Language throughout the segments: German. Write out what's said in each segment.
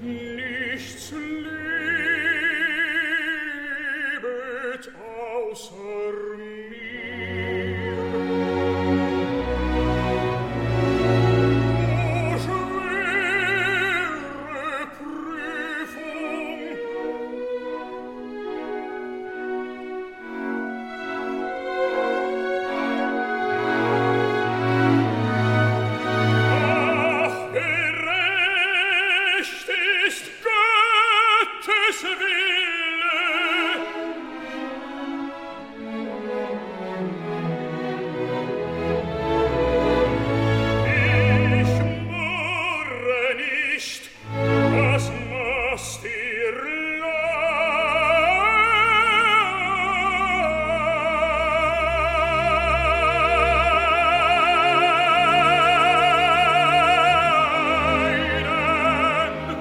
Nichts lebet außer mir. O schwere Prüfung! Ach, gerecht ist Gottes Wille. Ich murre nicht, das machst dir leiden.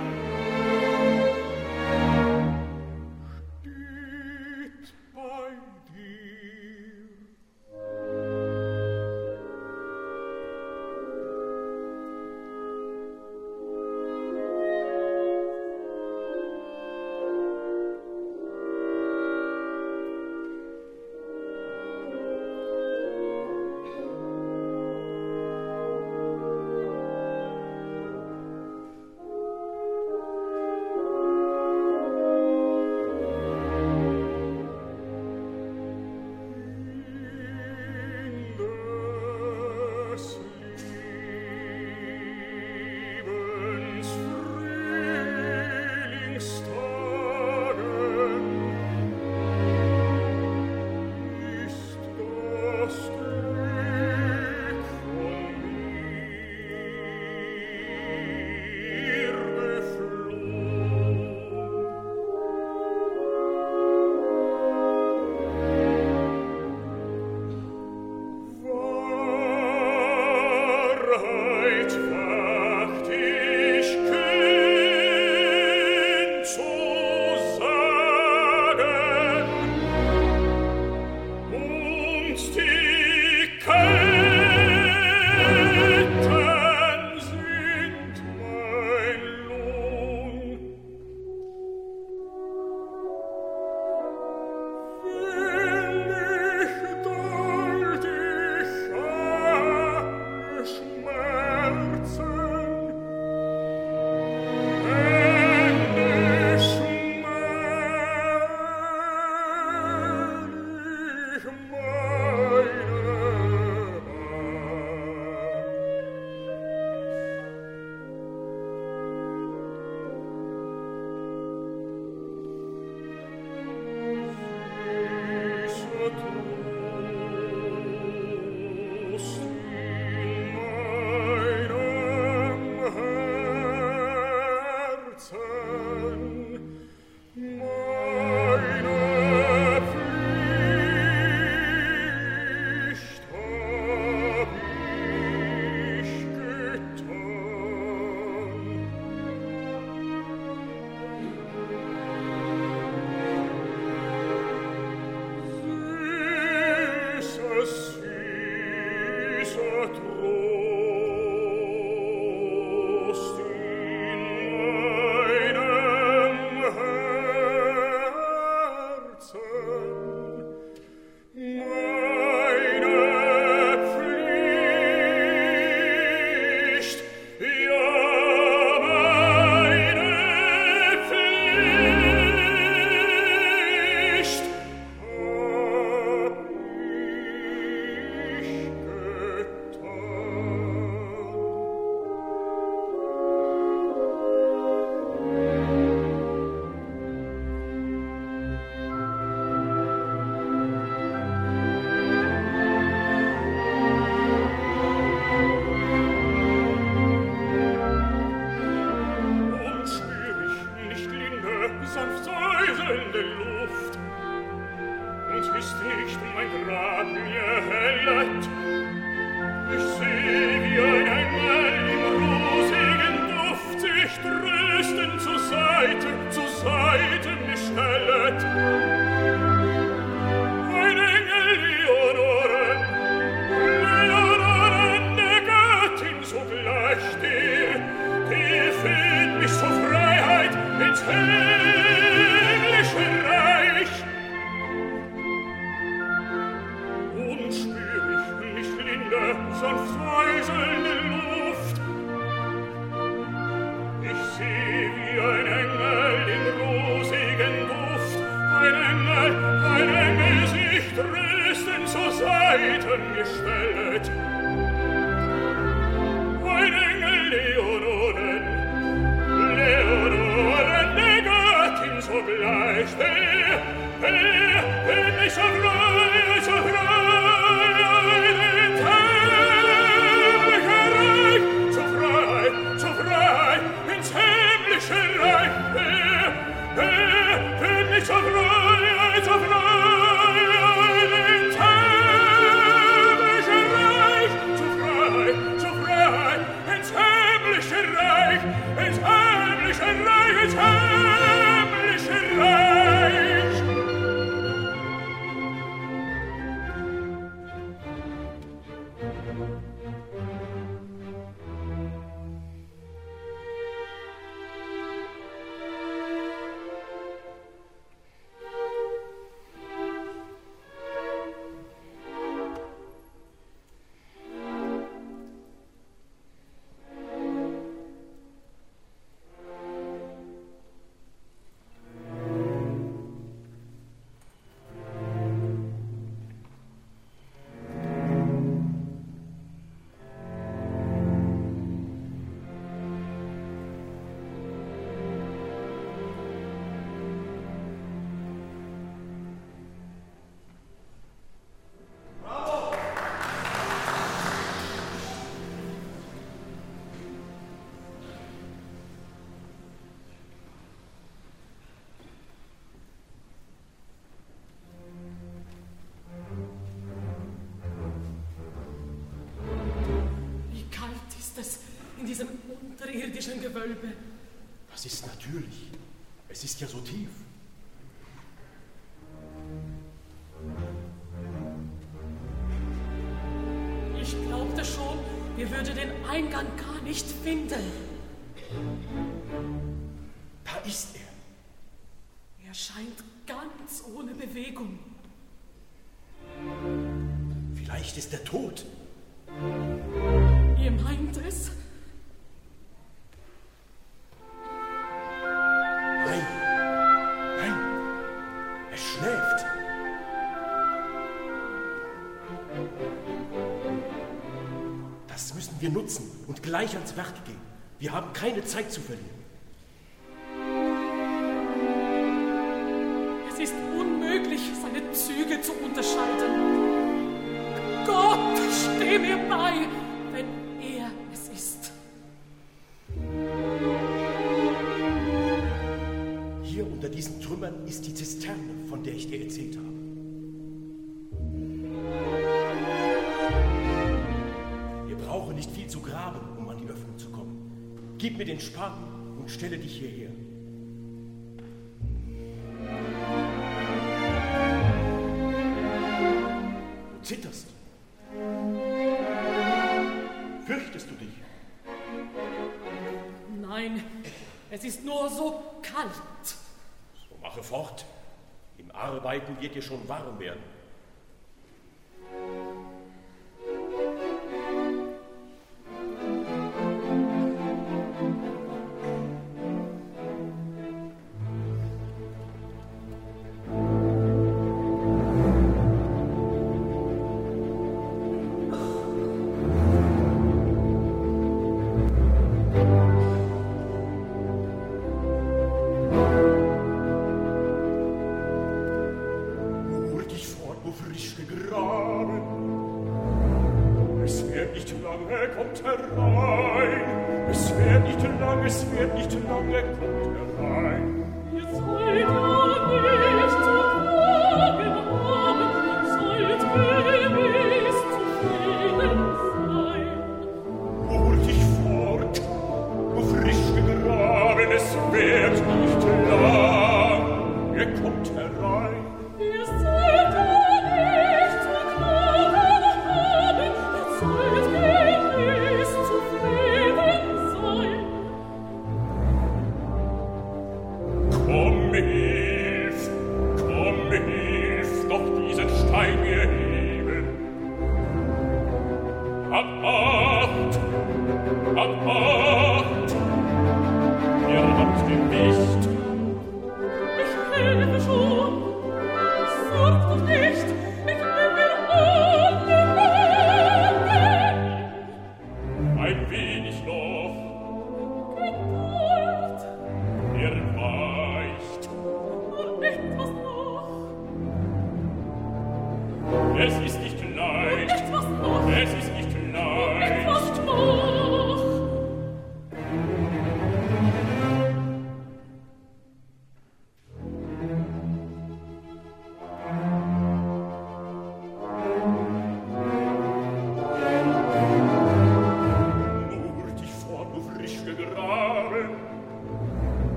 Steht bei dir. Wahrheit wagt ich kühn zu sagen, und die Ketten sind mein Lohn. Willig duld ich alle Schmerzen, endlich mähl ich meine Süßer Trost in meinem Herzen, meine Pflicht hab ich getan. Süßer Trost in meinem Herzen, meine Pflicht, ja, meine Pflicht hab ich Und spür ich nicht linde, sanft säuselnde Luft, und ist nicht mein Grab mir hellet. Ich seh, wie ein Engel im rosigen Duft sich tröstend zur Seite mir stellet. Ein Engel Leonoren, der Göttin so gleich dir, die fühlt mich so frei himmlische Reich. Und spür ich nicht linde, sanft säuselnde Luft. Ich seh wie ein Engel im rosigen Duft, ein Engel sich tröstend zur Seiten gestellt. Ein Engel Leonoren, der Göttin sogleich, der mich so frei, den himmlische Reich, ins himmlische Reich, der mich so frei, in diesem unterirdischen Gewölbe. Das ist natürlich. Es ist ja so tief. Ich glaubte schon, wir würden den Eingang gar nicht finden. Da ist er. Er scheint ganz ohne Bewegung. Vielleicht ist er tot. Ihr meint es? Nein, er schläft. Das müssen wir nutzen und gleich ans Werk gehen. Wir haben keine Zeit zu verlieren. Es ist unmöglich, seine Züge zu unterscheiden. Gott, steh mir bei, wenn er es ist. Hier unter diesen Trümmern ist die Zisterne, von der ich dir erzählt habe. Wir brauchen nicht viel zu graben, um an die Öffnung zu kommen. Gib mir den Spaten und stelle dich hierher. Du zitterst. Fürchtest du dich? Nein, es ist nur so kalt. So mache fort. Im Arbeiten wird dir schon warm werden.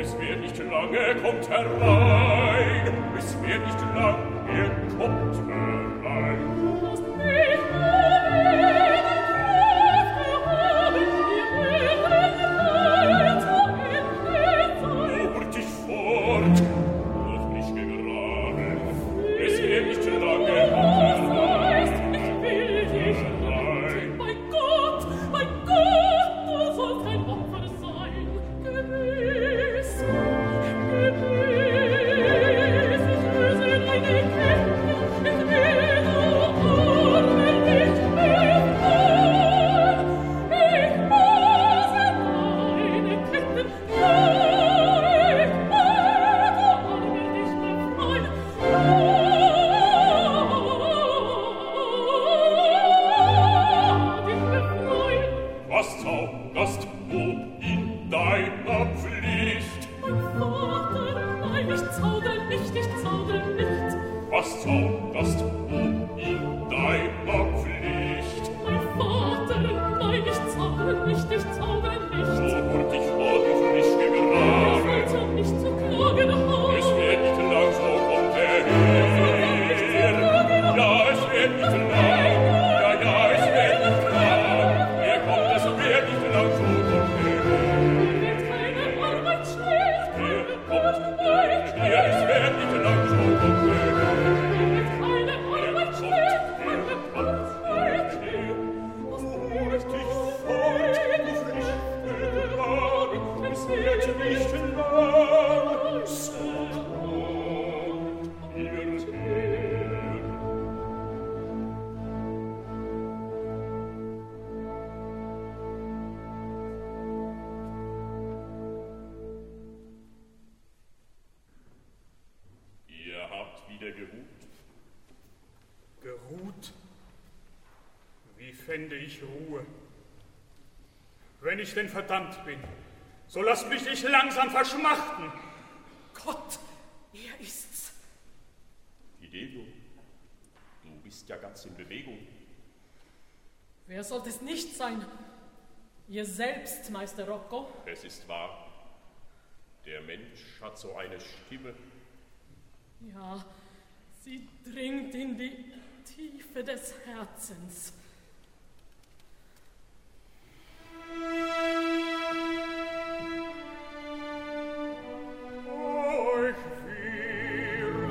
Es wird nicht lange, kommt herein. Es wird nicht lang, kommt herein. Du hast mich verlegen, Kräfte haben wir Fuhr dich fort, noch nicht begraben. Es wird nicht lange, kommt herein. Ich will dich retten. Mein Gott, du sollst ein Opfer sein. Gewiss, ich löse deine Ketten. Ich will du arme nicht mehr fort. Ich löse deine Ketten. Ja, ich will du arme nicht mehr freuen. Was zauderst du in deiner Pflicht? Mein Vater, nein, ich zaudere nicht. Was zauderst du in deiner Pflicht? Mein Vater, nein, ich zaudere nicht. So wurde ich von frisch Ich gegraben. wollte nicht zu klagen haben. Es wird nicht lang, so kommt er her. Ja, es wird nicht lang. Ja, es wird nicht lang. Er kommt, es wird nicht lang, so kommt er her. Wird keine Arbeit schlecht. Er kommt, ja, es wird nicht lang, so kommt er her. Wird keine Arbeit schlecht. Was Ruhest dich fort, du frisch gegraben. Es wird nicht lang, so kommt er her. Ihr habt wieder geruht. Geruht? Wie fände ich Ruhe? Wenn ich denn verdammt bin, so lass mich nicht langsam verschmachten. Gott, er ist's. Fidelio, du bist ja ganz in Bewegung. Wer sollte es nicht sein? Ihr selbst, Meister Rocco? Es ist wahr, der Mensch hat so eine Stimme. Ja, sie dringt in die Tiefe des Herzens. Euch wird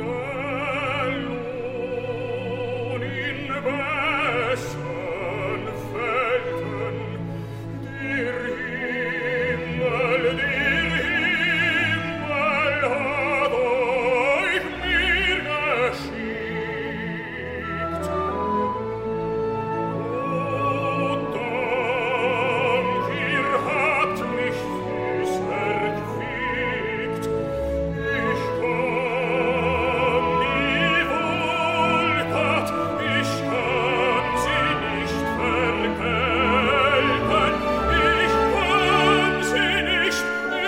Lohn in bessern Felden, der Himmel hat euch mir geschickt. O Dank, ihr habt mich süß erquickt. Ich kann die Wohltat, ich kann sie nicht vergelten. Ich kann sie nicht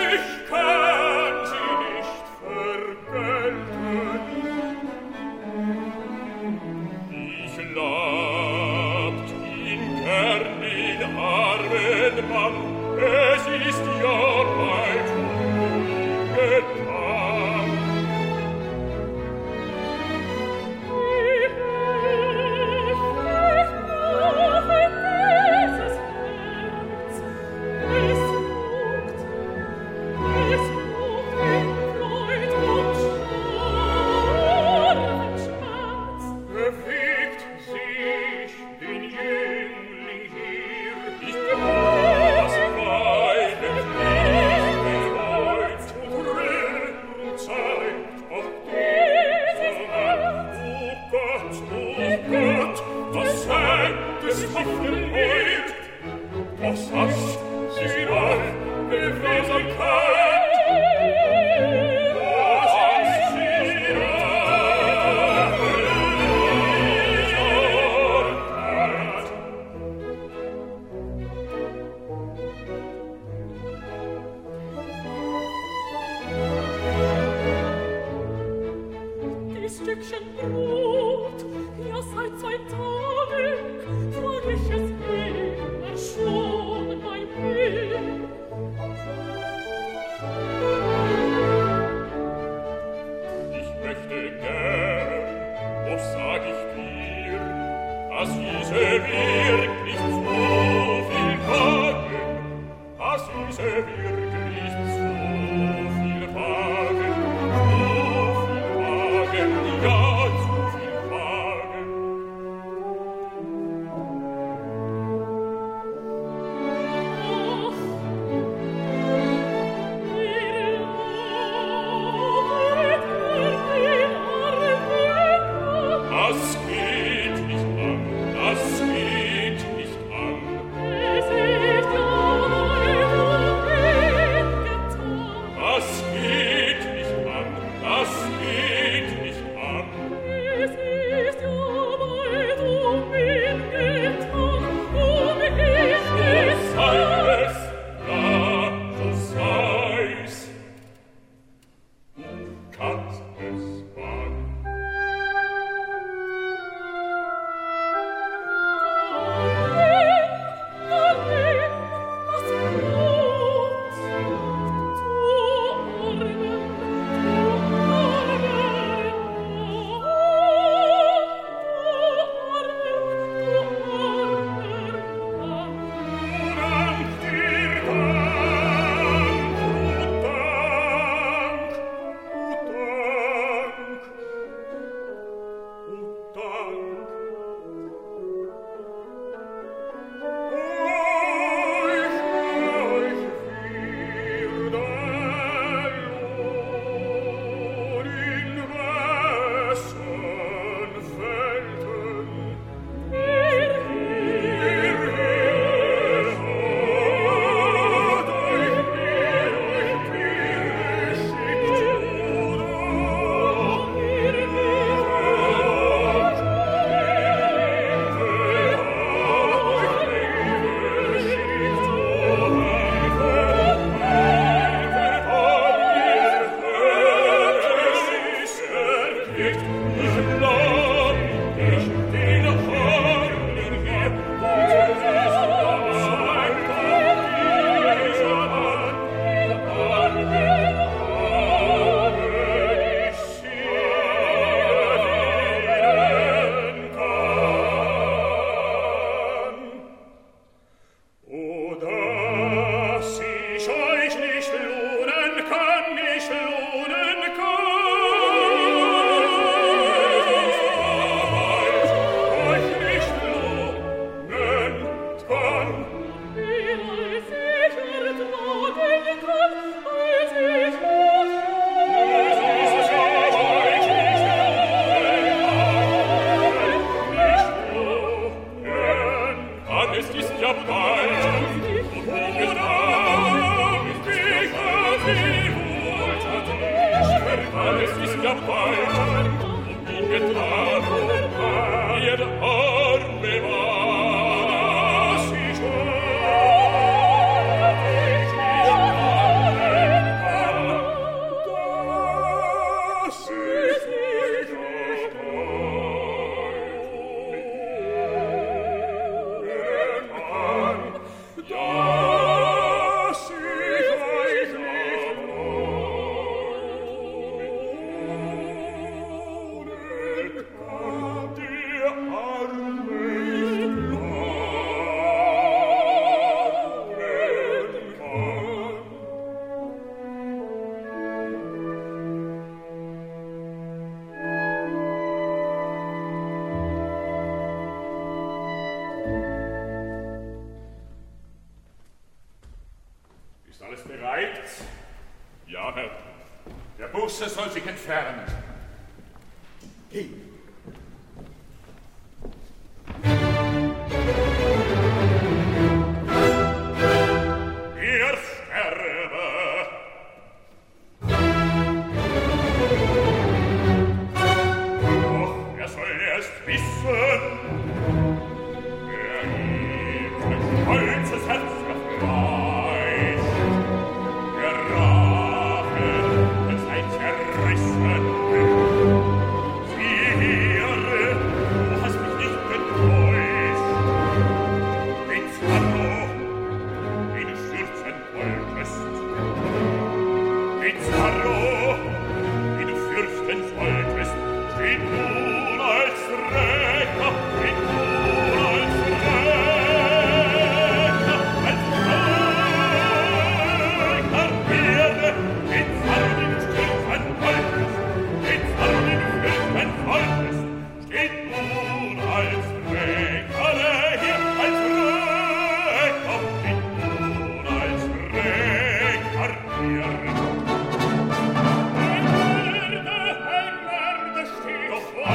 vergelten. Ich labt ihn gern in armen Mann, es ist ja bald getan. Bewegt sich den Jüngling hier, ich das Weinen nicht bereut und Rühren zeigt auf dieser Hand. Oh Gott, das sei des Hoffnung heut, was hast sie all Gewährsamkeit? Was hast sie Die Stückchen Brot, ja seit 2 Tagen trag ich es immer schon bei mir. noch weit, und ihn getan, ihr Arme war, sie soll sich entfernen. Geh! Er sterbe! Doch er soll erst wissen, wer ihm sein stolzes Herz befreit. Der Rache sei zerrissen. Sire, du hast mich nicht getäuscht. Pizarro, wie du stürzen wolltest. Pizarro, wie du fürchten solltest, steht nun als Rächer, steht nun als Rächer, Erde, Pizarro, wie du stürzen wolltest, Pizarro, wie du fürchten wolltest, steht nun als Rächer, hier als Rächer, steht nun als Rächer, hier. Ein Mörder steht vor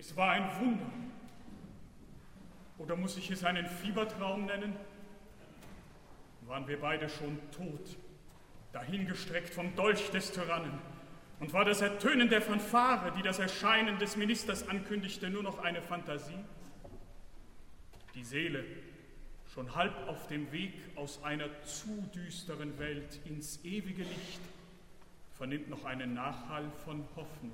Es war ein Wunder. Oder muss ich es einen Fiebertraum nennen? Waren wir beide schon tot, dahingestreckt vom Dolch des Tyrannen, und war das Ertönen der Fanfare, die das Erscheinen des Ministers ankündigte, nur noch eine Fantasie? Die Seele, schon halb auf dem Weg aus einer zu düsteren Welt ins ewige Licht, vernimmt noch einen Nachhall von Hoffnung.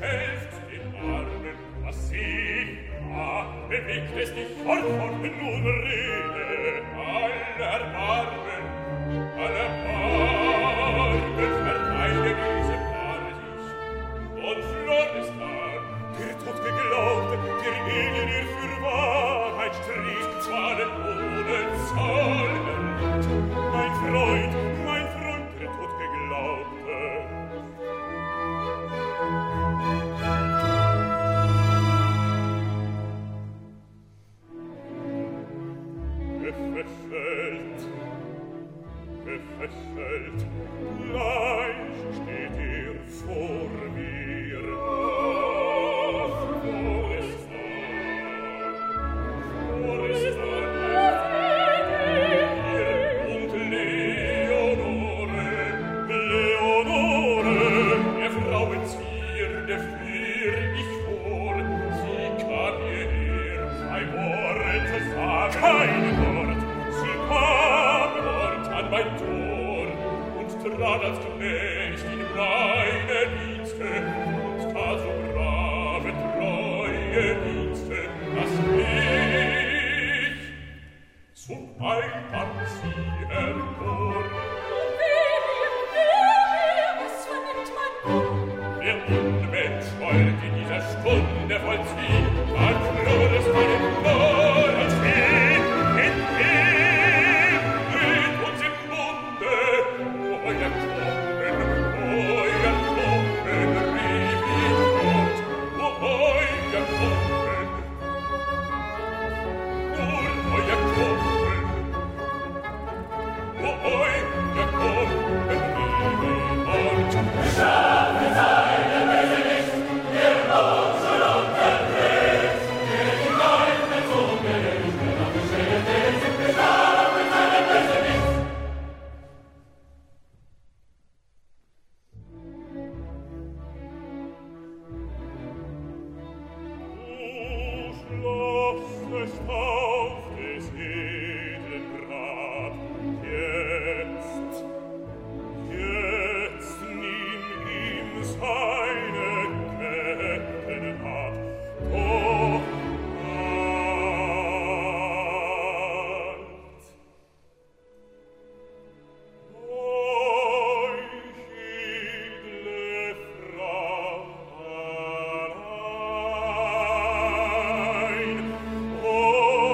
helft den Armen, was sie, bewegt es dich fort von nun rede, aller Armen, verweile diese Paare sich, und Florestan, der Tod geglaubt, der Ihnen ihr für Wahrheit stritt, zahlen ohne Zahlen, mein Freund, der Tod geglaubte. Gefesselt, gleich steht ihr vor mir. Ach, Florestan, und Leonore, der Frauen Zierde führ ich vor. Sie kann ihr ein Wort sagen, kein Wort, sie kam an mein Tor und trat als Knecht in meine Dienste und tat so brave, treue Dienste, dass ich zum Weib an sie erkor. Was vernimmt man nun? Der Unmensch wollte in dieser Stunde vollziehen, an Florestan im Tor als Fee, in uns im Munde, euer Klopfen, rief ich fort, euer Klopfen, nur euer Klopfen, rief ich fort. Oh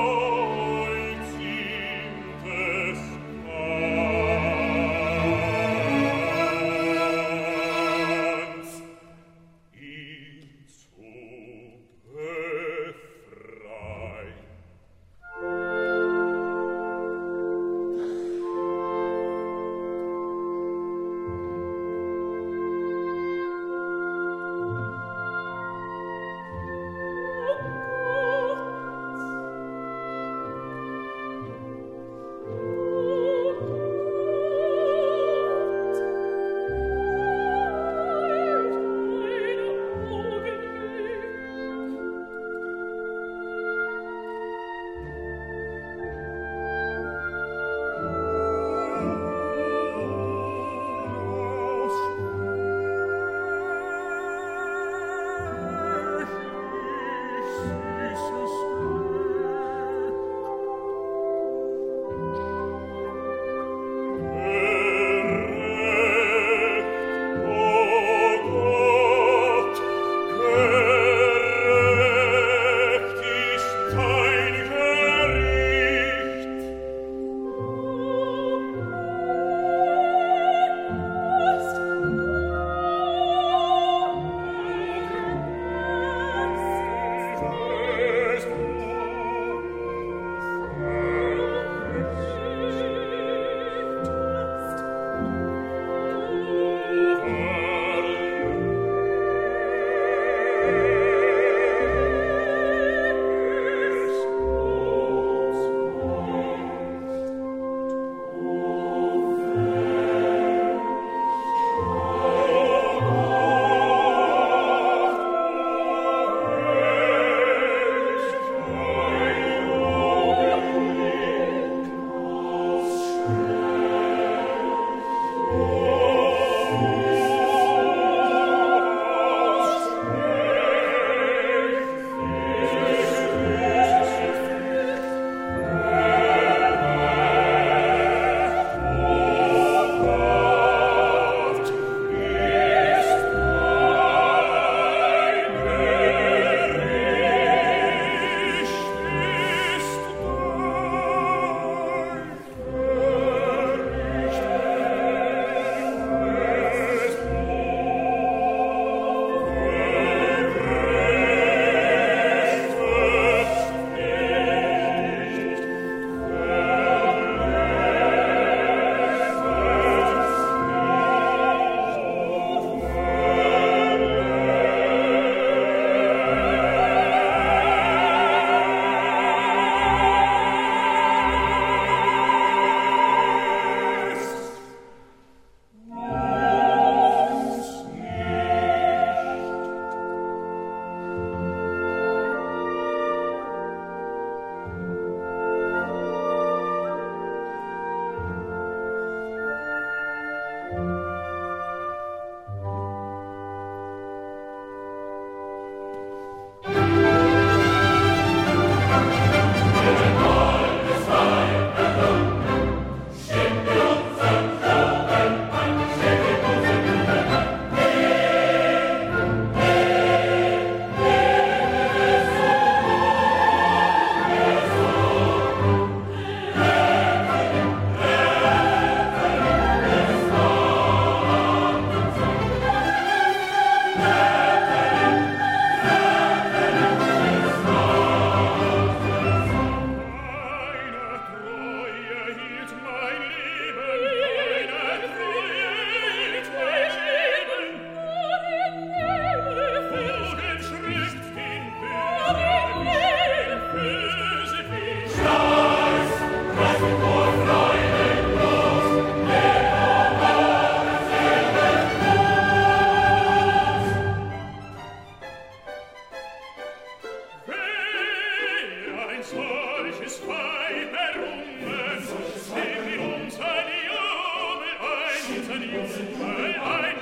solches Weib errungen, nehmen wir uns ein Jubel ein,